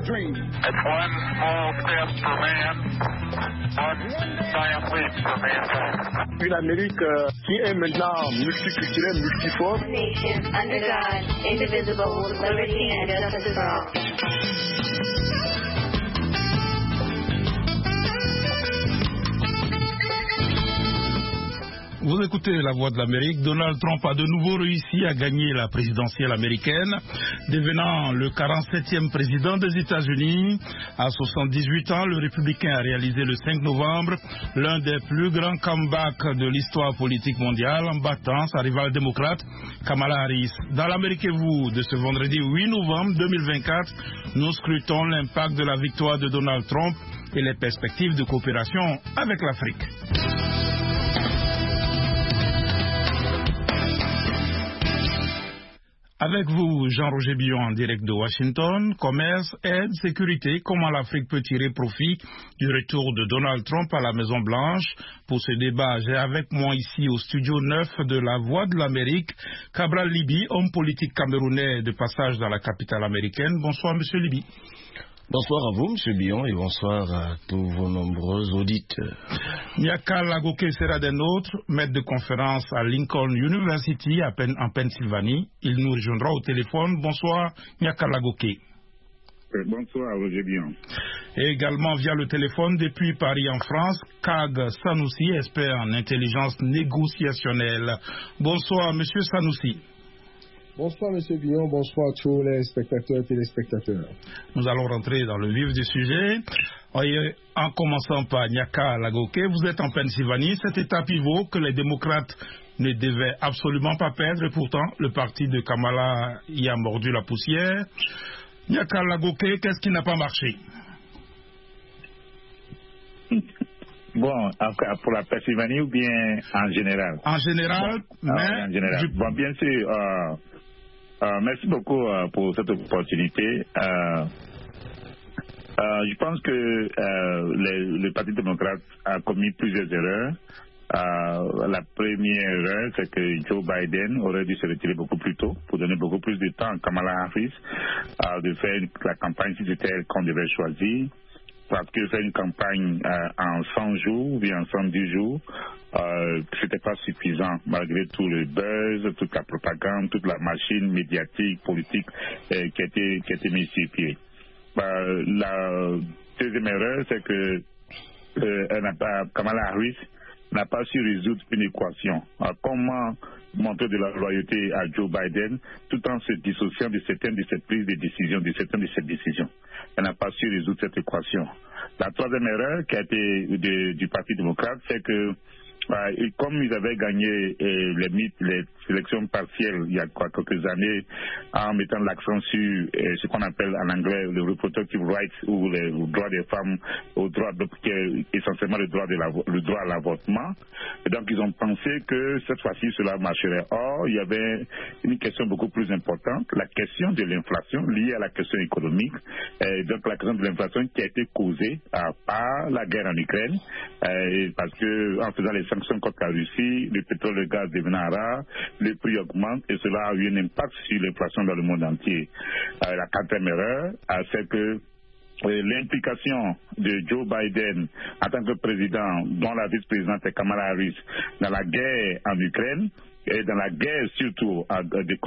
dream. It's one small step for man, one giant leap for mankind. Une Amérique qui est maintenant multiculturelle, multiforme. Nation under God, indivisible, with liberty and justice for all. Vous écoutez La Voix de l'Amérique. Donald Trump a de nouveau réussi à gagner la présidentielle américaine, devenant le 47e président des États-Unis. À 78 ans, le républicain a réalisé le 5 novembre l'un des plus grands comebacks de l'histoire politique mondiale en battant sa rivale démocrate Kamala Harris. Dans l'Amérique et vous de ce vendredi 8 novembre 2024, nous scrutons l'impact de la victoire de Donald Trump et les perspectives de coopération avec l'Afrique. Avec vous, Jean-Roger Billon en direct de Washington. Commerce, aide, sécurité, comment l'Afrique peut tirer profit du retour de Donald Trump à la Maison-Blanche. Pour ce débat, j'ai avec moi ici au studio 9 de La Voix de l'Amérique, Cabral Liby, homme politique camerounais de passage dans la capitale américaine. Bonsoir, Monsieur Liby. Bonsoir à vous, M. Billon, et bonsoir à tous vos nombreux auditeurs. Nyaka Lagoke sera des nôtres, maître de conférence à Lincoln University en Pennsylvanie. Il nous rejoindra au téléphone. Bonsoir, Nyaka Lagoke. Bonsoir, Roger Billon. Et également via le téléphone depuis Paris en France, Kag Sanoussi, expert en intelligence négociationnelle. Bonsoir, Monsieur Sanoussi. Bonsoir, M. Billon. Bonsoir à tous les spectateurs et téléspectateurs. Nous allons rentrer dans le vif du sujet. En commençant par Nyaka Lagoke, vous êtes en Pennsylvanie, cet état pivot que les démocrates ne devaient absolument pas perdre, et pourtant le parti de Kamala y a mordu la poussière. Nyaka Lagoke, qu'est-ce qui n'a pas marché? Bon, pour la Pennsylvanie ou bien en général? En général, bon, mais... En général. Bon, bien sûr, merci beaucoup pour cette opportunité. Je pense que le Parti démocrate a commis plusieurs erreurs. La première erreur, c'est que Joe Biden aurait dû se retirer beaucoup plus tôt pour donner beaucoup plus de temps à Kamala Harris de faire la campagne si c'était elle qu'on devait choisir. Parce que faire une campagne en 100 jours ou bien en 110 jours, c'était pas suffisant malgré tout le buzz, toute la propagande, toute la machine médiatique, politique qui a été mise sur pied. La deuxième erreur, c'est que Kamala Harris n'a pas su résoudre une équation. Comment montrer de la loyauté à Joe Biden tout en se dissociant de certaines de ses prises de décision, de certaines de ses décisions. Elle n'a pas su résoudre cette équation. La troisième erreur qui a été du Parti démocrate, c'est que comme ils avaient gagné les élections partielles il y a quelques années en mettant l'accent sur ce qu'on appelle en anglais le reproductive rights ou le droit des femmes au droit qui est essentiellement le droit à l'avortement. Et donc ils ont pensé que cette fois-ci cela marcherait. Or, il y avait une question beaucoup plus importante, la question de l'inflation liée à la question économique. Et donc la question de l'inflation qui a été causée par la guerre en Ukraine, parce que en faisant les sanctions contre la Russie, le pétrole et le gaz devenant rare, les prix augmentent et cela a eu un impact sur l'inflation dans le monde entier. La quatrième erreur, c'est que l'implication de Joe Biden en tant que président, dont la vice-présidente est Kamala Harris, dans la guerre en Ukraine et dans la guerre surtout à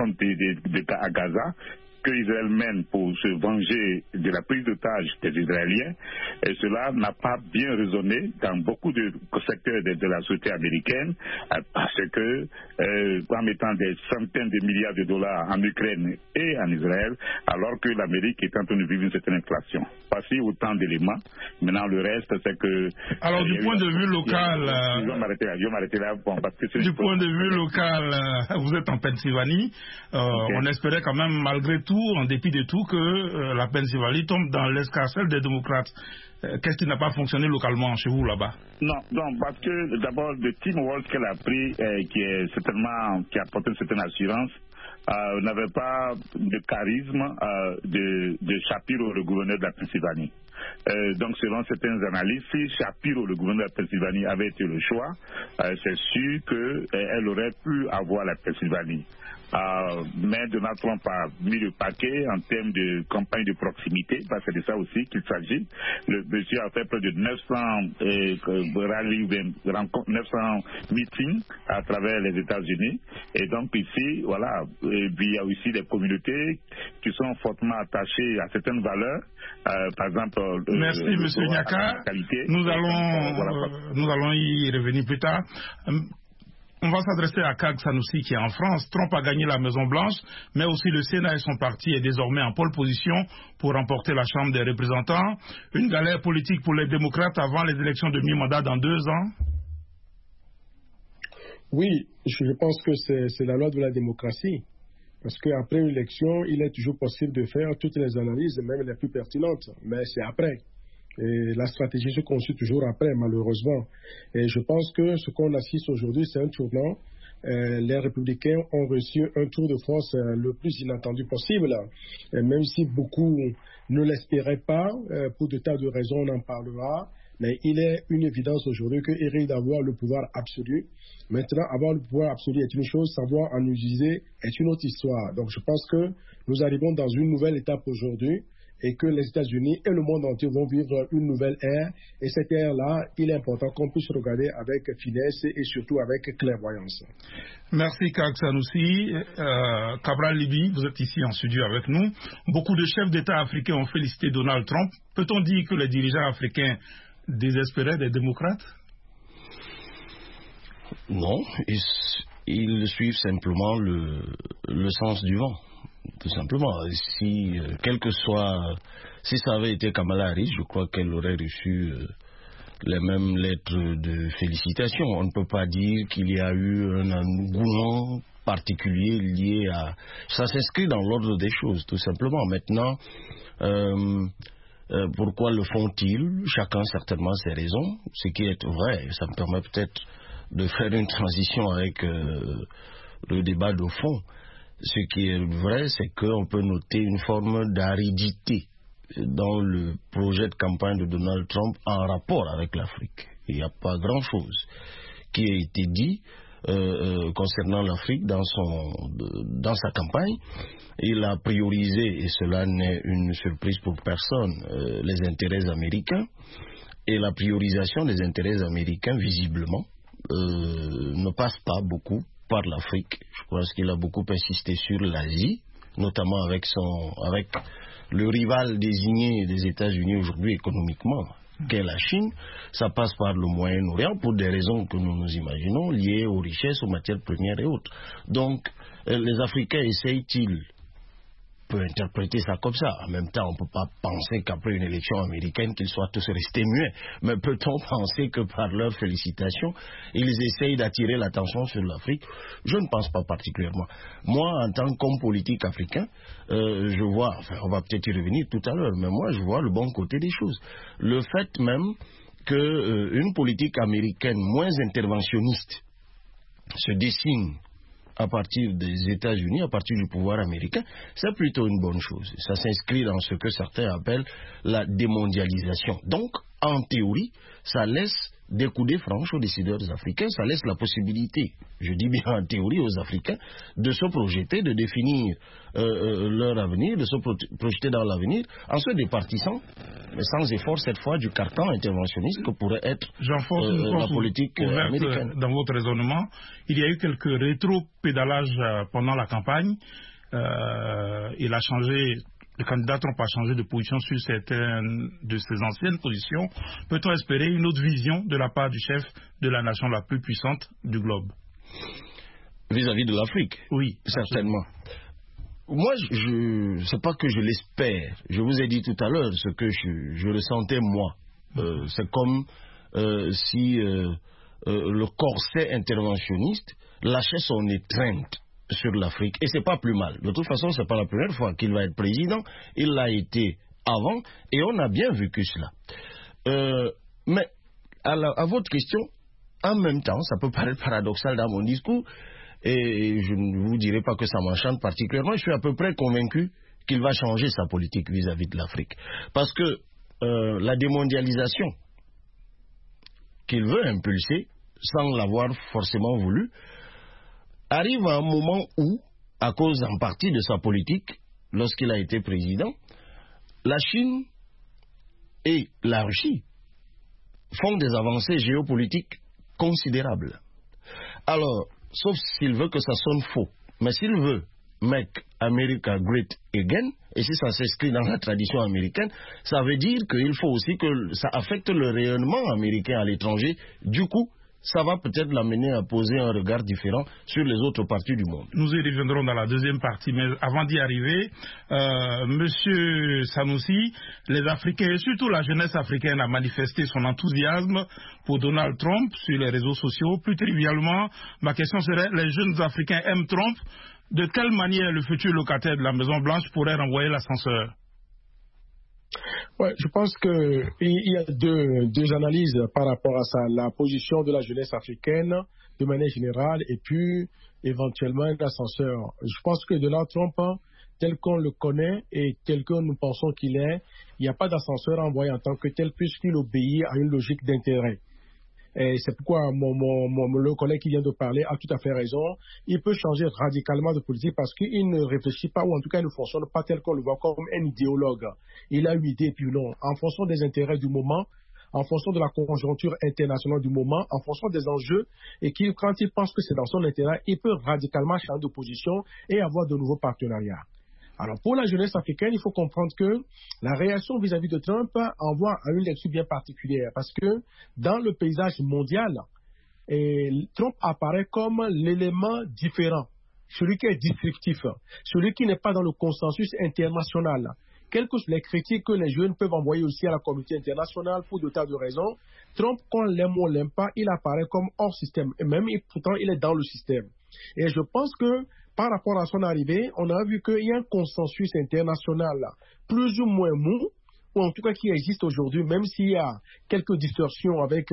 Gaza, que Israël mène pour se venger de la prise d'otage des Israéliens, et cela n'a pas bien résonné dans beaucoup de secteurs de la société américaine, parce que en mettant des centaines de milliards de dollars en Ukraine et en Israël, alors que l'Amérique est en train de vivre une certaine inflation. Voici autant d'éléments. Maintenant, le reste, c'est que... Alors, du point de vue local... Je vais m'arrêter là. Bon, parce que du point de vue local, vous êtes en Pennsylvanie. Okay. On espérait quand même, malgré tout, en dépit de tout, que la Pennsylvanie tombe dans l'escarcelle des démocrates. Qu'est-ce qui n'a pas fonctionné localement chez vous là-bas? Non, parce que d'abord, le teamwork qu'elle a pris, qui a apporté une certaine assurance, n'avait pas de charisme de Shapiro, le gouverneur de la Pennsylvanie. Donc selon certaines analyses, si Shapiro, le gouverneur de la Pennsylvanie, avait été le choix, c'est sûr qu'elle aurait pu avoir la Pennsylvanie. Mais Donald Trump a mis le paquet en termes de campagne de proximité, parce que c'est de ça aussi qu'il s'agit. Le monsieur a fait près de 900 rallyes, 900 meetings à travers les États-Unis. Et donc ici, voilà, et puis il y a aussi des communautés qui sont fortement attachées à certaines valeurs. Par exemple, merci M. Nyaka. Nous allons y revenir plus tard. On va s'adresser à Kag Sanoussi qui est en France. Trump a gagné la Maison-Blanche, mais aussi le Sénat et son parti est désormais en pole position pour remporter la Chambre des représentants. Une galère politique pour les démocrates avant les élections de mi-mandat dans 2 ans. Oui, je pense que c'est la loi de la démocratie. Parce qu'après une élection, il est toujours possible de faire toutes les analyses, même les plus pertinentes. Mais c'est après. Et la stratégie se construit toujours après, malheureusement. Et je pense que ce qu'on assiste aujourd'hui, c'est un tournant. Les Républicains ont reçu un tour de force le plus inattendu possible. Et même si beaucoup ne l'espéraient pas, pour de tas de raisons, on en parlera. Mais il est une évidence aujourd'hui qu'il risque d'avoir le pouvoir absolu. Maintenant, avoir le pouvoir absolu est une chose, savoir en utiliser est une autre histoire. Donc je pense que nous arrivons dans une nouvelle étape aujourd'hui et que les États-Unis et le monde entier vont vivre une nouvelle ère. Et cette ère-là, il est important qu'on puisse regarder avec finesse et surtout avec clairvoyance. Merci Kag Sanoussi. Cabral Libby, vous êtes ici en studio avec nous. Beaucoup de chefs d'État africains ont félicité Donald Trump. Peut-on dire que les dirigeants africains désespéraient des démocrates? Non, ils suivent simplement le sens du vent. Tout simplement, si ça avait été Kamala Harris, je crois qu'elle aurait reçu les mêmes lettres de félicitations. On ne peut pas dire qu'il y a eu un engouement particulier lié à... Ça s'inscrit dans l'ordre des choses, tout simplement. Maintenant, pourquoi le font-ils? Chacun certainement ses raisons. Ce qui est vrai, ça me permet peut-être de faire une transition avec le débat de fond. Ce qui est vrai, c'est qu'on peut noter une forme d'aridité dans le projet de campagne de Donald Trump en rapport avec l'Afrique. Il n'y a pas grand-chose qui a été dit concernant l'Afrique dans sa campagne. Il a priorisé, et cela n'est une surprise pour personne, les intérêts américains. Et la priorisation des intérêts américains, visiblement, ne passe pas beaucoup par l'Afrique. Je pense qu'il a beaucoup insisté sur l'Asie, notamment avec le rival désigné des États-Unis aujourd'hui économiquement, qu'est la Chine. Ça passe par le Moyen-Orient pour des raisons que nous nous imaginons, liées aux richesses, aux matières premières et autres. Donc, les Africains essayent-ils? Peut interpréter ça comme ça. En même temps, on ne peut pas penser qu'après une élection américaine, qu'ils soient tous restés muets. Mais peut-on penser que par leurs félicitations, ils essayent d'attirer l'attention sur l'Afrique? Je ne pense pas particulièrement. Moi, en tant qu'homme politique africain, je vois, enfin, on va peut-être y revenir tout à l'heure, mais moi, je vois le bon côté des choses. Le fait même qu'une politique américaine moins interventionniste se dessine à partir des États-Unis, à partir du pouvoir américain, c'est plutôt une bonne chose. Ça s'inscrit dans ce que certains appellent la démondialisation. Donc, en théorie, ça laisse des coudées franches aux décideurs africains, ça laisse la possibilité, je dis bien en théorie aux Africains, de se projeter, de définir leur avenir, de se projeter dans l'avenir, en se départissant, mais sans effort cette fois, du carcan interventionniste que pourrait être la politique américaine. Dans votre raisonnement, il y a eu quelques rétro-pédalages pendant la campagne. Le candidat Trump a changé de position sur certaines de ses anciennes positions. Peut-on espérer une autre vision de la part du chef de la nation la plus puissante du globe? Vis-à-vis de l'Afrique? Oui. Certainement. Moi, c'est pas que je l'espère. Je vous ai dit tout à l'heure ce que je ressentais moi. C'est comme si le corset interventionniste lâchait son étreinte sur l'Afrique. Et c'est pas plus mal. De toute façon, c'est pas la première fois qu'il va être président. Il l'a été avant et on a bien vécu cela. Mais à votre question, en même temps, ça peut paraître paradoxal dans mon discours et je ne vous dirai pas que ça m'enchante particulièrement. Je suis à peu près convaincu qu'il va changer sa politique vis-à-vis de l'Afrique. Parce que la démondialisation qu'il veut impulser, sans l'avoir forcément voulu, arrive à un moment où, à cause en partie de sa politique, lorsqu'il a été président, la Chine et la Russie font des avancées géopolitiques considérables. Alors, sauf s'il veut que ça sonne faux, mais s'il veut Make America Great Again, et si ça s'inscrit dans la tradition américaine, ça veut dire qu'il faut aussi que ça affecte le rayonnement américain à l'étranger. Du coup, ça va peut-être l'amener à poser un regard différent sur les autres parties du monde. Nous y reviendrons dans la deuxième partie, mais avant d'y arriver, Monsieur Sanoussi, les Africains et surtout la jeunesse africaine a manifesté son enthousiasme pour Donald Trump sur les réseaux sociaux. Plus trivialement, ma question serait, les jeunes Africains aiment Trump. De quelle manière le futur locataire de la Maison-Blanche pourrait renvoyer l'ascenseur? Ouais, je pense qu'il y a deux analyses par rapport à ça. La position de la jeunesse africaine de manière générale et puis éventuellement l'ascenseur. Je pense que Donald Trump, tel qu'on le connaît et tel que nous pensons qu'il est, il n'y a pas d'ascenseur envoyé en tant que tel puisqu'il obéit à une logique d'intérêt. Et c'est pourquoi le collègue qui vient de parler a tout à fait raison. Il peut changer radicalement de politique parce qu'il ne réfléchit pas, ou en tout cas il ne fonctionne pas tel qu'on le voit comme un idéologue. Il a une idée, puis non. En fonction des intérêts du moment, en fonction de la conjoncture internationale du moment, en fonction des enjeux, et quand il pense que c'est dans son intérêt, il peut radicalement changer de position et avoir de nouveaux partenariats. Alors, pour la jeunesse africaine, il faut comprendre que la réaction vis-à-vis de Trump envoie à une lecture bien particulière parce que dans le paysage mondial, Trump apparaît comme l'élément différent, celui qui est disruptif, celui qui n'est pas dans le consensus international. Quelles que soient les critiques que les jeunes peuvent envoyer aussi à la communauté internationale pour de tas de raisons, Trump, qu'on l'aime ou on l'aime pas, il apparaît comme hors système. Et même, pourtant, il est dans le système. Et je pense que par rapport à son arrivée, on a vu qu'il y a un consensus international plus ou moins mou, ou en tout cas qui existe aujourd'hui, même s'il y a quelques distorsions avec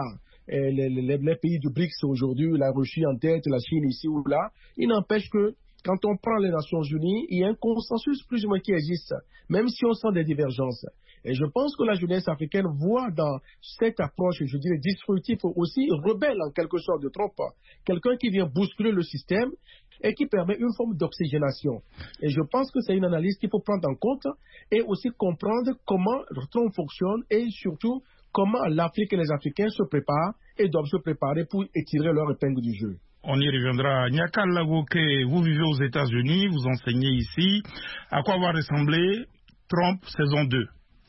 les pays du BRICS aujourd'hui, la Russie en tête, la Chine ici ou là. Il n'empêche que quand on prend les Nations Unies, il y a un consensus plus ou moins qui existe, même si on sent des divergences. Et je pense que la jeunesse africaine voit dans cette approche, je dirais, disruptive, aussi rebelle en quelque sorte de Trump, quelqu'un qui vient bousculer le système et qui permet une forme d'oxygénation. Et je pense que c'est une analyse qu'il faut prendre en compte et aussi comprendre comment Trump fonctionne et surtout comment l'Afrique et les Africains se préparent et doivent se préparer pour étirer leur épingle du jeu. On y reviendra. Nyaka Lagoke, vous vivez aux États-Unis, vous enseignez ici. À quoi va ressembler Trump saison 2?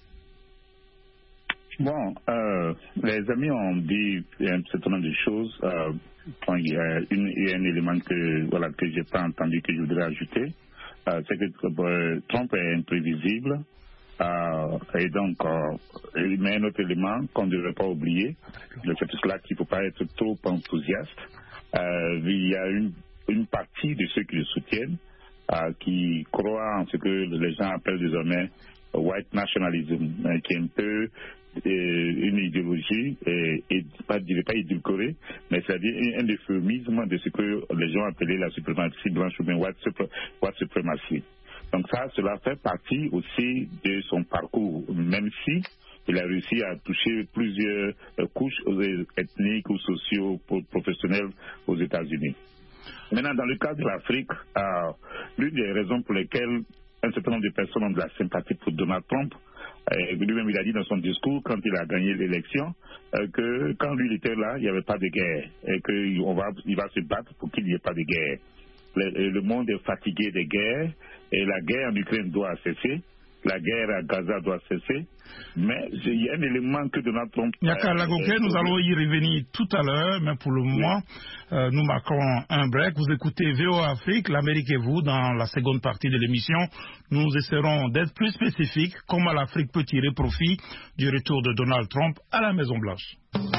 Bon, les amis ont dit un certain nombre de choses. Il y a un élément que j'ai pas entendu, que je voudrais ajouter. C'est que Trump est imprévisible. Et donc, il met un autre élément qu'on ne devrait pas oublier. C'est pour cela qu'il ne faut pas être trop enthousiaste. Il y a une partie de ceux qui le soutiennent qui croient en ce que les gens appellent désormais white nationalism, qui est un peu une idéologie, et pas édulcorée, mais c'est-à-dire un euphémisme de ce que les gens appelaient la suprématie blanche ou bien white supremacy. Donc cela fait partie aussi de son parcours, même si il a réussi à toucher plusieurs couches ethniques ou socio-professionnelles aux États-Unis. Maintenant, dans le cas de l'Afrique, l'une des raisons pour lesquelles un certain nombre de personnes ont de la sympathie pour Donald Trump, lui-même il a dit dans son discours quand il a gagné l'élection que quand lui il était là, il n'y avait pas de guerre et qu'il va se battre pour qu'il n'y ait pas de guerre. Le monde est fatigué des guerres et la guerre en Ukraine doit cesser. La guerre à Gaza doit cesser, mais il y a un élément que Donald Trump... Nyaka Lagoke, nous allons y revenir tout à l'heure, mais pour le moment, nous marquons un break. Vous écoutez VOA Afrique, l'Amérique et vous, dans la seconde partie de l'émission. Nous essaierons d'être plus spécifiques, comment l'Afrique peut tirer profit du retour de Donald Trump à la Maison-Blanche.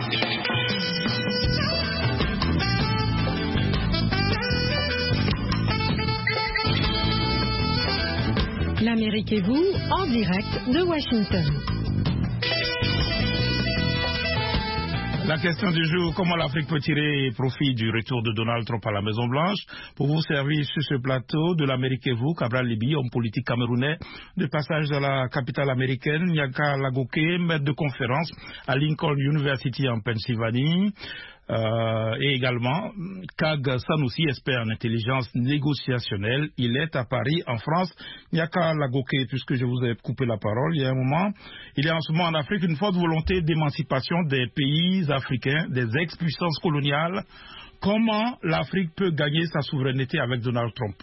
L'Amérique et vous, en direct de Washington. La question du jour, comment l'Afrique peut tirer profit du retour de Donald Trump à la Maison-Blanche? Pour vous servir sur ce plateau, de l'Amérique et vous, Cabral Libi, homme politique camerounais, de passage dans la capitale américaine, Nyaka Lagoke, maître de conférence à Lincoln University en Pennsylvanie. Et également, Kag Sanoussi, expert en intelligence négociationnelle. Il est à Paris, en France. Nyaka Lagoke, puisque je vous ai coupé la parole il y a un moment, il y a en ce moment en Afrique une forte volonté d'émancipation des pays africains, des ex-puissances coloniales. Comment l'Afrique peut gagner sa souveraineté avec Donald Trump?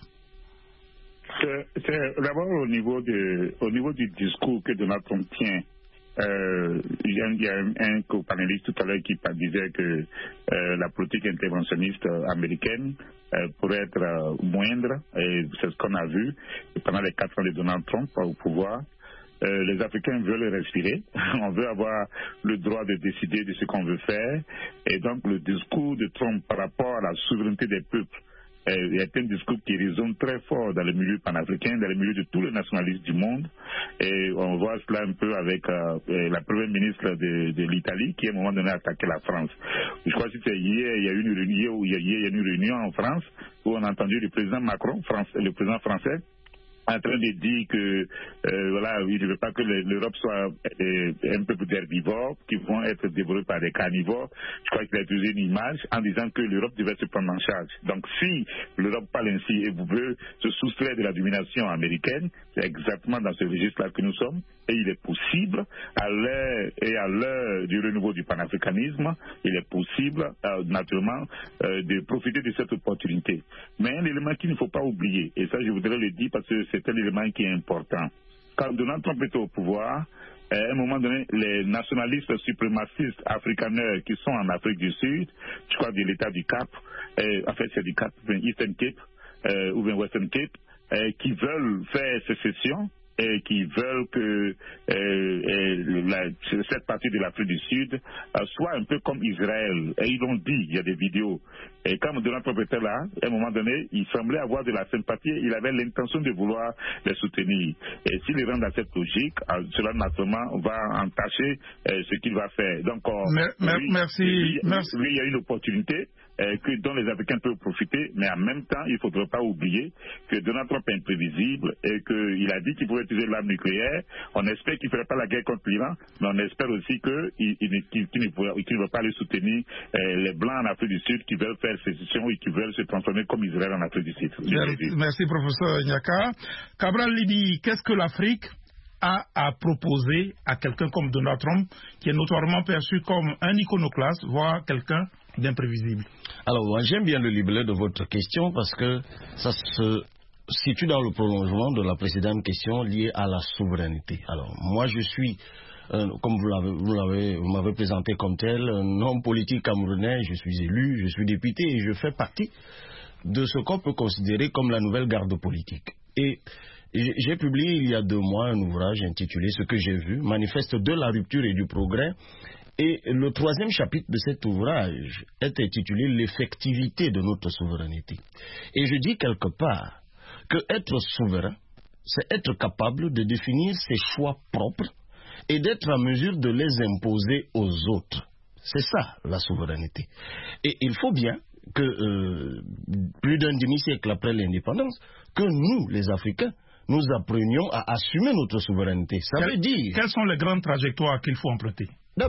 C'est d'abord au niveau du discours que Donald Trump tient. Il y a un co-panéliste tout à l'heure qui disait que la politique interventionniste américaine pourrait être moindre, et c'est ce qu'on a vu pendant les 4 ans de Donald Trump au pouvoir. Les Africains veulent respirer, on veut avoir le droit de décider de ce qu'on veut faire, et donc le discours de Trump par rapport à la souveraineté des peuples est un discours qui résonne très fort dans le milieu panafricain, dans le milieu de tous les nationalistes du monde. Et on voit cela un peu avec la première ministre de l'Italie qui à un moment donné a attaqué la France. Je crois que c'était hier, il y a eu une réunion en France où on a entendu le président Macron, le président français, en train de dire que voilà, il ne veut pas que l'Europe soit un peuple d'herbivores qui vont être dévorés par des carnivores. Je crois qu'il a utilisé une image en disant que l'Europe devait se prendre en charge. Donc si l'Europe parle ainsi et veut se soustraire de la domination américaine, c'est exactement dans ce registre-là que nous sommes. Et il est possible, à l'heure du renouveau du panafricanisme, il est possible, naturellement, de profiter de cette opportunité. Mais un élément qu'il ne faut pas oublier, et ça je voudrais le dire parce que c'est un élément qui est important. Quand Donald Trump était au pouvoir, à un moment donné, les nationalistes suprémacistes africaneurs qui sont en Afrique du Sud, je crois de l'État du Cap, en fait c'est du Cap, Eastern Cape ou bien Western Cape, qui veulent faire sécession, et qui veulent que cette partie de l'Afrique du Sud soit un peu comme Israël. Et ils l'ont dit, il y a des vidéos. Et quand Donald Trump était là, à un moment donné, il semblait avoir de la sympathie, il avait l'intention de vouloir les soutenir. Et s'il rentre dans cette logique, cela naturellement va entacher ce qu'il va faire. Donc, merci. Il y a une opportunité dont les Africains peuvent profiter, mais en même temps, il ne faudrait pas oublier que Donald Trump est imprévisible et qu'il a dit qu'il pouvait utiliser l'arme nucléaire. On espère qu'il ne ferait pas la guerre contre l'Iran, mais on espère aussi qu'il ne va pas aller soutenir les Blancs en Afrique du Sud qui veulent faire sécession et qui veulent se transformer comme Israël en Afrique du Sud. Merci, professeur Nyaka. Cabral Libi, qu'est-ce que l'Afrique a à proposer à quelqu'un comme Donald Trump, qui est notoirement perçu comme un iconoclaste, voire quelqu'un d'imprévisible? Alors, moi, j'aime bien le libellé de votre question parce que ça se situe dans le prolongement de la précédente question liée à la souveraineté. Alors, moi, je suis, comme vous m'avez présenté comme tel, un homme politique camerounais, je suis élu, je suis député et je fais partie de ce qu'on peut considérer comme la nouvelle garde politique. Et j'ai publié il y a 2 mois un ouvrage intitulé « Ce que j'ai vu, manifeste de la rupture et du progrès ». Et le 3e chapitre de cet ouvrage est intitulé « L'effectivité de notre souveraineté ». Et je dis quelque part que être souverain, c'est être capable de définir ses choix propres et d'être en mesure de les imposer aux autres. C'est ça la souveraineté. Et il faut bien que, plus d'un demi-siècle après l'indépendance, que nous, les Africains, nous apprenions à assumer notre souveraineté. Ça veut dire... Quelles sont les grandes trajectoires qu'il faut emprunter?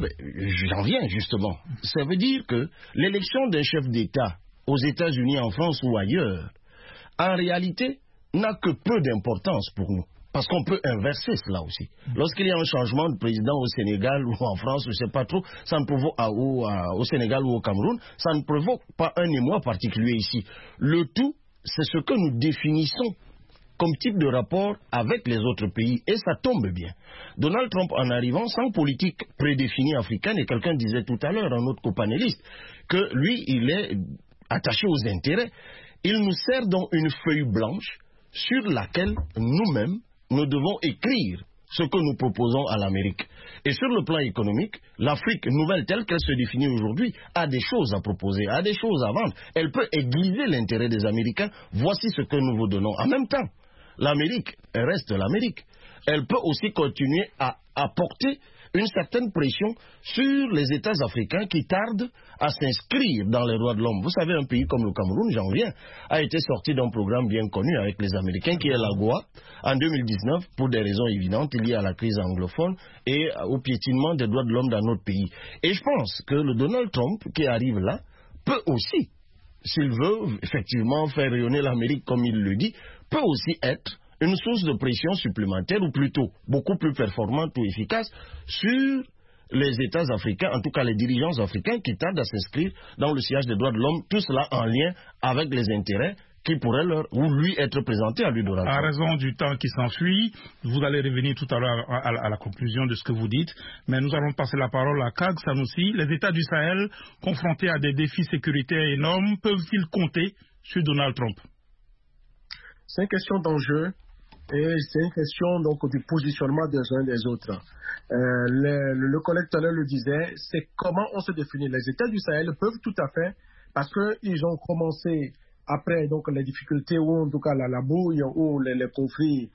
J'en viens justement. Ça veut dire que l'élection d'un chef d'État aux États-Unis, en France ou ailleurs, en réalité, n'a que peu d'importance pour nous. Parce qu'on peut inverser cela aussi. Lorsqu'il y a un changement de président au Sénégal ou en France, je ne sais pas trop, ça ne provoque au Sénégal ou au Cameroun, ça ne provoque pas un émoi particulier ici. Le tout, c'est ce que nous définissons comme type de rapport avec les autres pays, et ça tombe bien. Donald Trump, en arrivant sans politique prédéfinie africaine, et quelqu'un disait tout à l'heure, un autre copanéliste, que lui, il est attaché aux intérêts. Il nous sert donc une feuille blanche sur laquelle nous-mêmes, nous devons écrire ce que nous proposons à l'Amérique. Et sur le plan économique, l'Afrique nouvelle telle qu'elle se définit aujourd'hui a des choses à proposer, a des choses à vendre. Elle peut aiguiser l'intérêt des Américains. Voici ce que nous vous donnons. En même temps, l'Amérique reste l'Amérique. Elle peut aussi continuer à apporter une certaine pression sur les États africains qui tardent à s'inscrire dans les droits de l'homme. Vous savez, un pays comme le Cameroun, j'en viens, a été sorti d'un programme bien connu avec les Américains qui est l'AGOA en 2019 pour des raisons évidentes liées à la crise anglophone et au piétinement des droits de l'homme dans notre pays. Et je pense que le Donald Trump qui arrive là peut aussi, s'il veut effectivement faire rayonner l'Amérique comme il le dit, peut aussi être une source de pression supplémentaire ou plutôt beaucoup plus performante ou efficace sur les États africains, en tout cas les dirigeants africains qui tardent à s'inscrire dans le sillage des droits de l'homme, tout cela en lien avec les intérêts qui pourraient leur ou lui être présentés à lui de À raison du temps qui s'ensuit, vous allez revenir tout à l'heure à la conclusion de ce que vous dites, mais nous allons passer la parole à Kag Sanoussi. Les États du Sahel, confrontés à des défis sécuritaires énormes, peuvent-ils compter sur Donald Trump? C'est une question d'enjeu et c'est une question donc du positionnement des uns des autres. Le collègue tout à l'heure le disait, c'est comment on se définit. Les États du Sahel peuvent tout à fait, parce qu'ils ont commencé après donc les difficultés ou en tout cas la bouille ou les conflits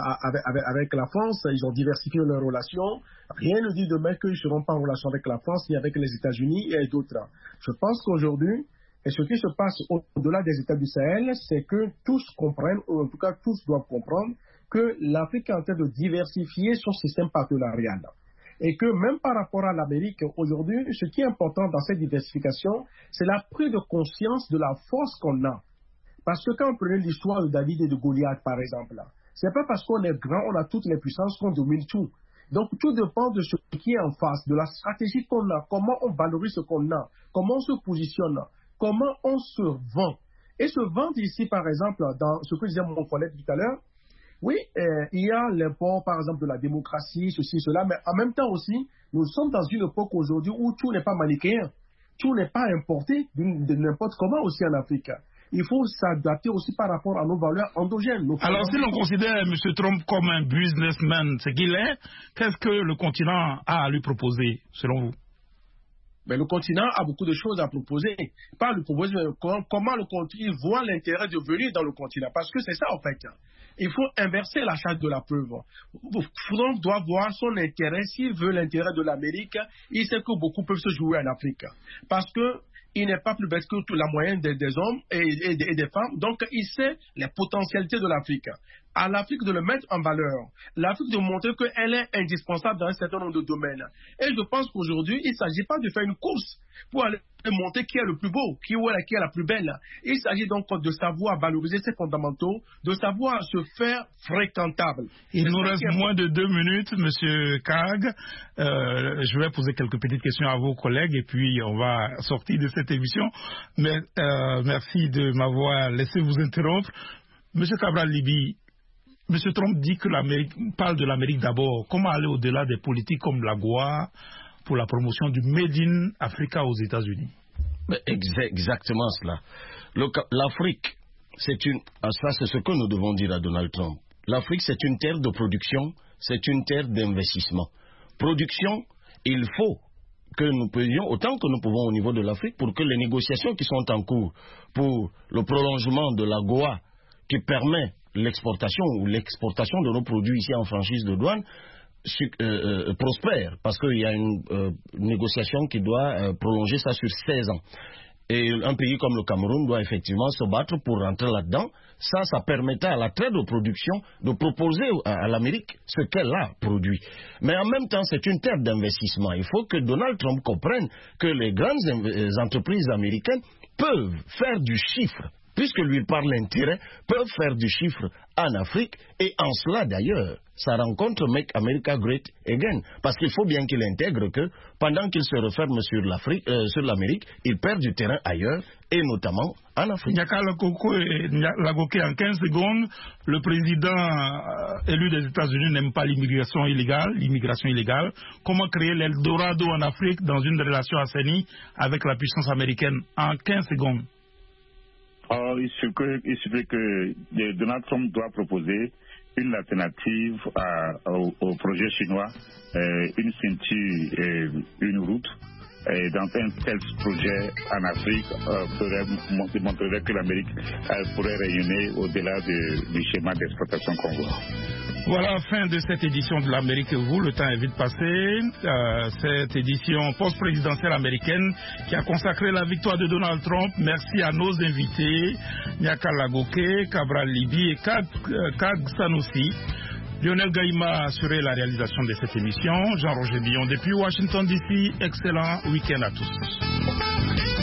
avec la France, ils ont diversifié leurs relations. Rien ne dit demain qu'ils ne seront pas en relation avec la France ni avec les États-Unis et d'autres. Je pense qu'aujourd'hui, et ce qui se passe au-delà des États du Sahel, c'est que tous comprennent, ou en tout cas tous doivent comprendre, que l'Afrique est en train de diversifier son système partenarial. Et que même par rapport à l'Amérique, aujourd'hui, ce qui est important dans cette diversification, c'est la prise de conscience de la force qu'on a. Parce que quand on prenait l'histoire de David et de Goliath, par exemple, c'est pas parce qu'on est grand, on a toutes les puissances qu'on domine tout. Donc tout dépend de ce qui est en face, de la stratégie qu'on a, comment on valorise ce qu'on a, comment on se positionne, comment on se vend. Et se vendre ici, par exemple, dans ce que disait mon collègue tout à l'heure, oui, il y a l'import, par exemple, de la démocratie, ceci, cela, mais en même temps aussi, nous sommes dans une époque aujourd'hui où tout n'est pas manichéen, tout n'est pas importé de n'importe comment aussi en Afrique. Il faut s'adapter aussi par rapport à nos valeurs endogènes. Alors, si l'on considère M. Trump comme un businessman, ce qu'il est, qu'est-ce que le continent a à lui proposer, selon vous? Mais le continent a beaucoup de choses à proposer. Pas le proposer, mais comment le continent voit l'intérêt de venir dans le continent. Parce que c'est ça, en fait. Il faut inverser la charge de la preuve. Trump doit voir son intérêt. S'il veut l'intérêt de l'Amérique, il sait que beaucoup peuvent se jouer en Afrique. Parce que il n'est pas plus bête que la moyenne des hommes et des femmes. Donc, il sait les potentialités de l'Afrique. À l'Afrique de le mettre en valeur. L'Afrique de montrer qu'elle est indispensable dans un certain nombre de domaines. Et je pense qu'aujourd'hui, il ne s'agit pas de faire une course pour aller montrer qui est le plus beau, qui est la plus belle. Il s'agit donc de savoir valoriser ses fondamentaux, de savoir se faire fréquentable. Il nous reste moins de 2 minutes, M. Kag. Je vais poser quelques petites questions à vos collègues et puis on va sortir de cette émission. Mais merci de m'avoir laissé vous interrompre. M. Cabral Libby, M. Trump dit que l'Amérique parle de l'Amérique d'abord. Comment aller au-delà des politiques comme l'AGOA pour la promotion du Made in Africa aux États-Unis? Exactement cela. L'Afrique, ça c'est ce que nous devons dire à Donald Trump. L'Afrique, c'est une terre de production, c'est une terre d'investissement. Production, il faut que nous payons autant que nous pouvons au niveau de l'Afrique pour que les négociations qui sont en cours pour le prolongement de l'AGOA qui permet l'exportation ou l'exportation de nos produits ici en franchise de douane prospère, parce qu'il y a une négociation qui doit prolonger ça sur 16 ans. Et un pays comme le Cameroun doit effectivement se battre pour rentrer là-dedans. Ça permettait à la trade de production de proposer à l'Amérique ce qu'elle a produit. Mais en même temps, c'est une terre d'investissement. Il faut que Donald Trump comprenne que les grandes entreprises américaines peuvent faire du chiffre, puisque lui par l'intérêt, peuvent faire du chiffre en Afrique, et en cela d'ailleurs, sa rencontre Make America Great Again, parce qu'il faut bien qu'il intègre que pendant qu'il se referme sur l'Amérique, il perd du terrain ailleurs, et notamment en Afrique. Nyaka Lagoké, en 15 secondes, le président élu des États-Unis n'aime pas l'immigration illégale. Comment créer l'Eldorado en Afrique dans une relation assainie avec la puissance américaine? En 15 secondes. Il suffit que Donald Trump doit proposer une alternative au projet chinois, une ceinture, une route. Et dans un tel projet en Afrique, montrerait que l'Amérique pourrait rayonner au-delà du schéma d'exploitation qu'on voit. Voilà, fin de cette édition de l'Amérique et vous. Le temps est vite passé. Cette édition post-présidentielle américaine qui a consacré la victoire de Donald Trump. Merci à nos invités, Nyaka Lagoke, Cabral Libi et Kag Sanoussi. Lionel Gaïma a assuré la réalisation de cette émission. Jean-Roger Billon depuis Washington DC. Excellent week-end à tous.